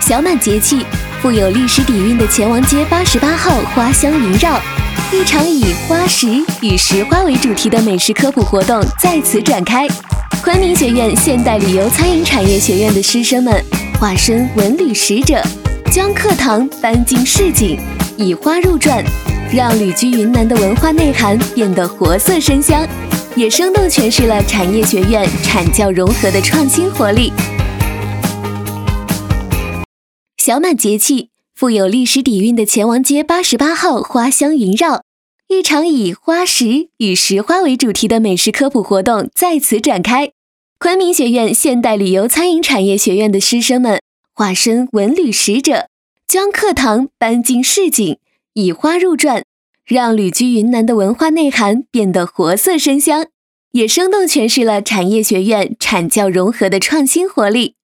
小满节气，富有历史底蕴的钱王街88号花香萦绕，一场以花石与石花为主题的美食科普活动在此展开。昆明学院现代旅游餐饮产业学院的师生们化身文旅使者，将课堂搬进市井，以花入传，让旅居云南的文化内涵变得活色生香，也生动诠释了产业学院产教融合的创新活力。小满节气，富有历史底蕴的钱王街88号花香萦绕，一场以花石与石花为主题的美食科普活动在此展开。昆明学院现代旅游餐饮产业学院的师生们化身文旅使者，将课堂搬进市井，以花入传，让旅居云南的文化内涵变得活色生香，也生动诠释了产业学院产教融合的创新活力。